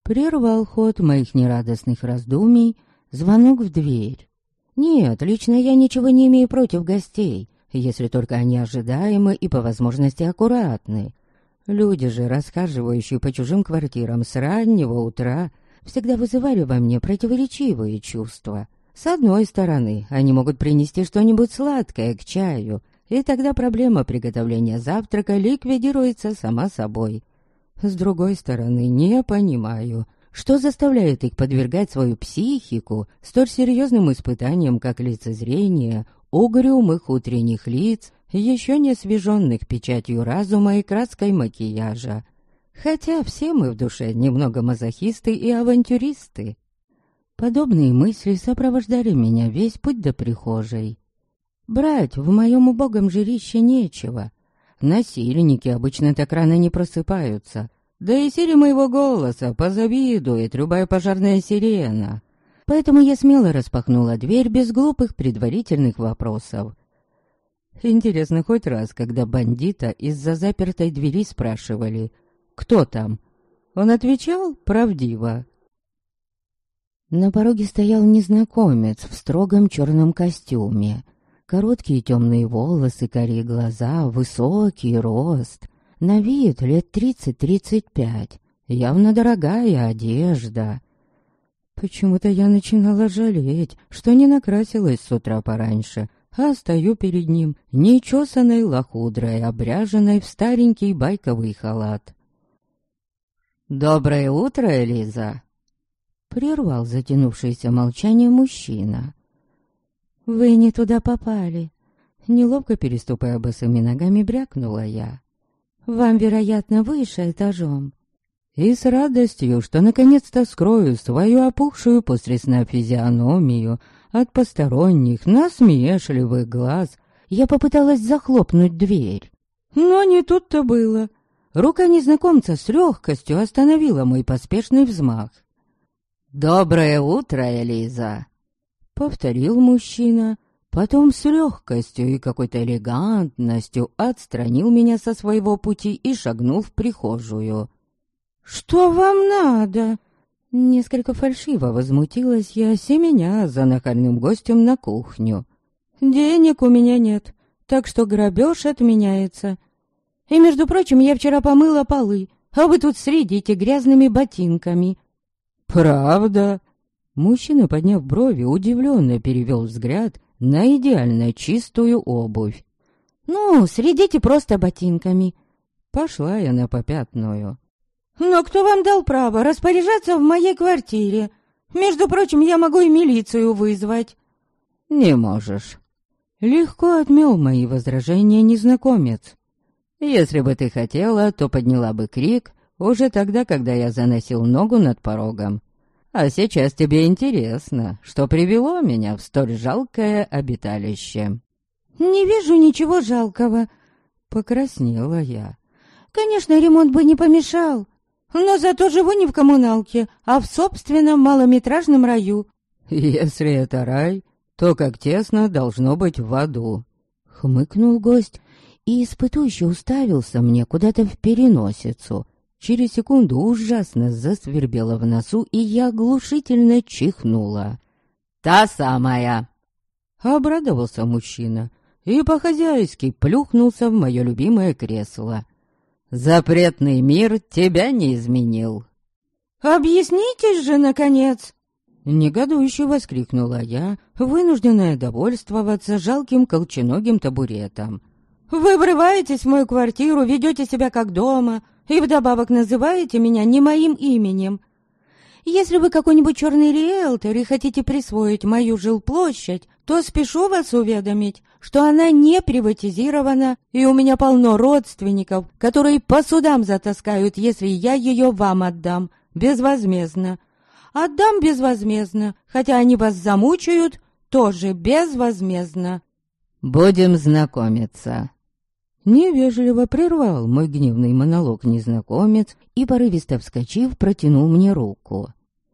Прервал ход моих нерадостных раздумий звонок в дверь. Нет, лично я ничего не имею против гостей, если только они ожидаемы и по возможности аккуратны. Люди же, расхаживающие по чужим квартирам с раннего утра, всегда вызывали во мне противоречивые чувства. С одной стороны, они могут принести что-нибудь сладкое к чаю, и тогда проблема приготовления завтрака ликвидируется сама собой. С другой стороны, не понимаю, что заставляет их подвергать свою психику столь серьезным испытаниям, как лицезрение угрюмых утренних лиц, еще не освеженных печатью разума и краской макияжа. Хотя все мы в душе немного мазохисты и авантюристы. Подобные мысли сопровождали меня весь путь до прихожей. Брать в моем убогом жилище нечего. Насильники обычно так рано не просыпаются. Да и силе моего голоса позавидует любая пожарная сирена. Поэтому я смело распахнула дверь без глупых предварительных вопросов. Интересно, хоть раз, когда бандита из-за запертой двери спрашивали: «Кто там?», он отвечал правдиво. На пороге стоял незнакомец в строгом черном костюме. Короткие темные волосы, карие глаза, высокий рост. На вид лет 30-35. Явно дорогая одежда. Почему-то я начинала жалеть, что не накрасилась с утра пораньше, а стою перед ним, нечесанной лохудрой, обряженной в старенький байковый халат. «Доброе утро, Элиза!» Прервал затянувшееся молчание мужчина. «Вы не туда попали», — неловко переступая босыми ногами, брякнула я. «Вам, вероятно, выше этажом». И с радостью, что наконец-то скрою свою опухшую после сна физиономию от посторонних насмешливых глаз, я попыталась захлопнуть дверь. Но не тут-то было. Рука незнакомца с легкостью остановила мой поспешный взмах. «Доброе утро, Элиза!» — повторил мужчина, потом с легкостью и какой-то элегантностью отстранил меня со своего пути и шагнул в прихожую. «Что вам надо?» Несколько фальшиво возмутилась я, семеня за нахальным гостем на кухню. «Денег у меня нет, так что грабеж отменяется. И, между прочим, я вчера помыла полы, а вы тут средите грязными ботинками». «Правда?» Мужчина, подняв брови, удивленно перевел взгляд на идеально чистую обувь. «Ну, средите просто ботинками». Пошла я на попятную. «Но кто вам дал право распоряжаться в моей квартире? Между прочим, я могу и милицию вызвать». «Не можешь». Легко отмел мои возражения незнакомец. «Если бы ты хотела, то подняла бы крик уже тогда, когда я заносил ногу над порогом. А сейчас тебе интересно, что привело меня в столь жалкое обиталище». «Не вижу ничего жалкого», — покраснела я. «Конечно, ремонт бы не помешал, но зато живу не в коммуналке, а в собственном малометражном раю». «Если это рай, то как тесно должно быть в аду», — хмыкнул гость и испытующе уставился мне куда-то в переносицу. Через секунду ужасно засвербело в носу, и я оглушительно чихнула. «Та самая!» Обрадовался мужчина и по-хозяйски плюхнулся в мое любимое кресло. «Запретный мир тебя не изменил». «Объяснитесь же, наконец!» Негодующе воскликнула я, вынужденная довольствоваться жалким колченогим табуретом. «Вы врываетесь в мою квартиру, ведете себя как дома и вдобавок называете меня не моим именем. Если вы какой-нибудь черный риэлтор и хотите присвоить мою жилплощадь, то спешу вас уведомить, что она не приватизирована, и у меня полно родственников, которые по судам затаскают, если я ее вам отдам безвозмездно. Отдам безвозмездно, хотя они вас замучают, тоже безвозмездно». «Будем знакомиться». Невежливо прервал мой гневный монолог незнакомец и, порывисто вскочив, протянул мне руку.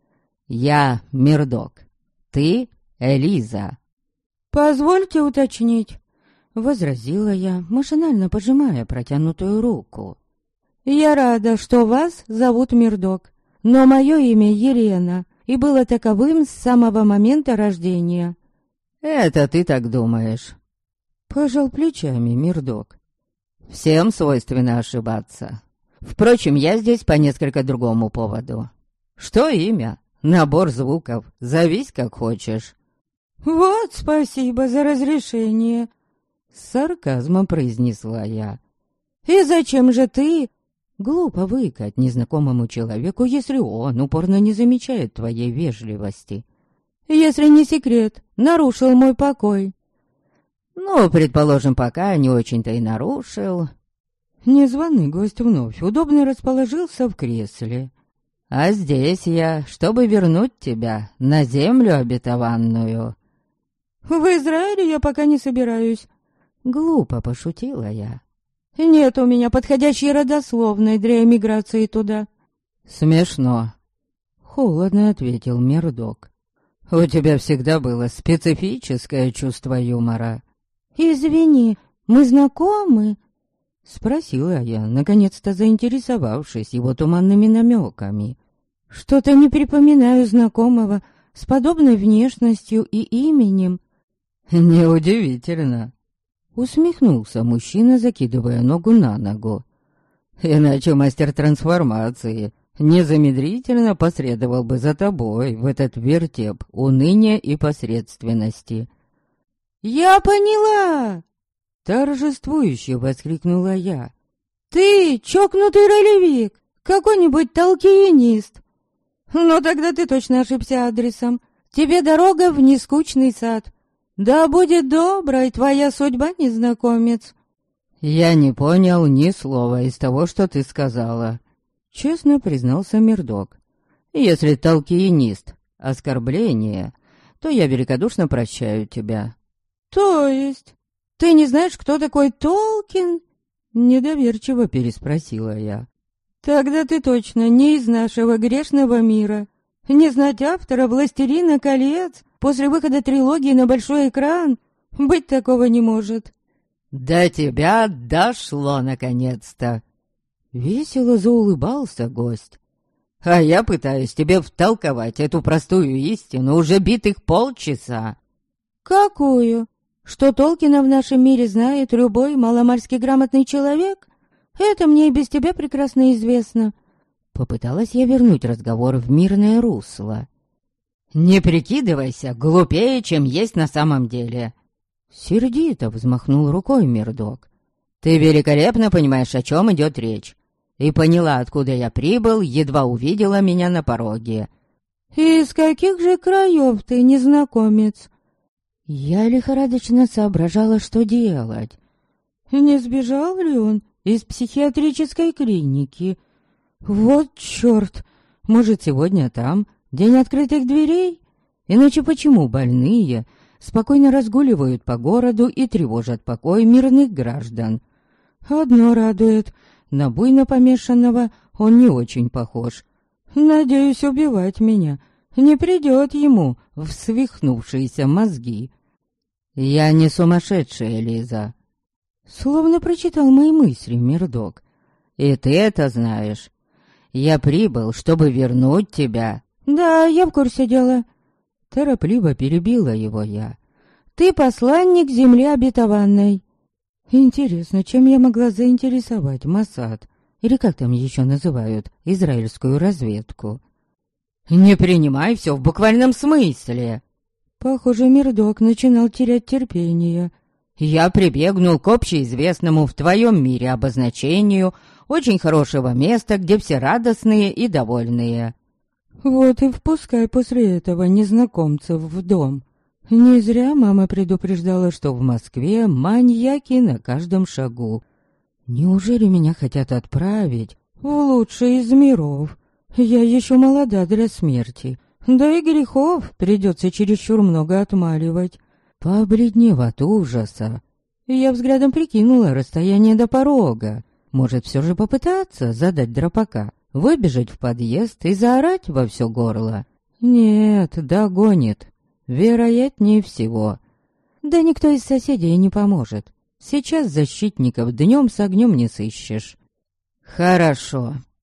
«Я Мирдок. Ты Элиза». «Позвольте уточнить», — возразила я, машинально пожимая протянутую руку. «Я рада, что вас зовут Мирдок, но мое имя Елена, и было таковым с самого момента рождения». «Это ты так думаешь?» Пожал плечами Мирдок. «Всем свойственно ошибаться. Впрочем, я здесь по несколько другому поводу. Что имя? Набор звуков. Зовись как хочешь». «Вот спасибо за разрешение», — с сарказмом произнесла я. «И зачем же ты?» Глупо выкать незнакомому человеку, если он упорно не замечает твоей вежливости. «Если не секрет, нарушил мой покой». «Ну, предположим, пока не очень-то и нарушил». Незваный гость вновь удобно расположился в кресле. «А здесь я, чтобы вернуть тебя на землю обетованную». «В Израиле я пока не собираюсь», — глупо пошутила я. «Нет у меня подходящей родословной для эмиграции туда». «Смешно», — холодно ответил Мирдок. «У тебя всегда было специфическое чувство юмора». «Извини, мы знакомы?» — спросила я, наконец-то заинтересовавшись его туманными намеками. «Что-то не припоминаю знакомого с подобной внешностью и именем». «Неудивительно», — усмехнулся мужчина, закидывая ногу на ногу. «Иначе мастер трансформации незамедлительно последовал бы за тобой в этот вертеп уныния и посредственности». «Я поняла!» — торжествующе воскликнула я. «Ты чокнутый ролевик, какой-нибудь толкиенист. Но тогда ты точно ошибся адресом. Тебе дорога в нескучный сад. Да будет доброй твоя судьба, незнакомец». «Я не понял ни слова из того, что ты сказала», — честно признался Мирдок. «Если толкиенист — оскорбление, то я великодушно прощаю тебя». «То есть ты не знаешь, кто такой Толкин?» — недоверчиво переспросила я. «Тогда ты точно не из нашего грешного мира. Не знать автора «Властелина колец» после выхода трилогии на большой экран быть такого не может». «До тебя дошло наконец-то!» Весело заулыбался гость. «А я пытаюсь тебе втолковать эту простую истину уже битых полчаса». «Какую? Что Толкина в нашем мире знает любой маломальски грамотный человек? Это мне и без тебя прекрасно известно». Попыталась я вернуть разговор в мирное русло. «Не прикидывайся глупее, чем есть на самом деле!» Сердито взмахнул рукой Мирдок. «Ты великолепно понимаешь, о чем идет речь, и поняла, откуда я прибыл, едва увидела меня на пороге». «Из каких же краев ты, незнакомец?» Я лихорадочно соображала, что делать. Не сбежал ли он из психиатрической клиники? Вот чёрт! Может, сегодня там день открытых дверей? Иначе почему больные спокойно разгуливают по городу и тревожат покой мирных граждан? Одно радует, на буйно помешанного он не очень похож. Надеюсь, убивать меня не придет ему в свихнувшиеся мозги. «Я не сумасшедшая, Лиза», — словно прочитал мои мысли Мирдок. «И ты это знаешь. Я прибыл, чтобы вернуть тебя». «Да, я в курсе дела», — торопливо перебила его я. «Ты посланник земли обетованной». Интересно, чем я могла заинтересовать Моссад, или как там еще называют, израильскую разведку? «Не принимай все в буквальном смысле!» Похоже, Мирдок начинал терять терпение. «Я прибегнул к общеизвестному в твоем мире обозначению очень хорошего места, где все радостные и довольные». «Вот и впускай после этого незнакомцев в дом». Не зря мама предупреждала, что в Москве маньяки на каждом шагу. Неужели меня хотят отправить в лучший из миров? Я еще молода для смерти, да и грехов придется чересчур много отмаливать. Побледнев от ужаса, я взглядом прикинула расстояние до порога. Может, все же попытаться задать драпака, выбежать в подъезд и заорать во все горло? Нет, догонит. Вероятнее всего. Да никто из соседей не поможет. Сейчас защитников днем с огнем не сыщешь. Хорошо,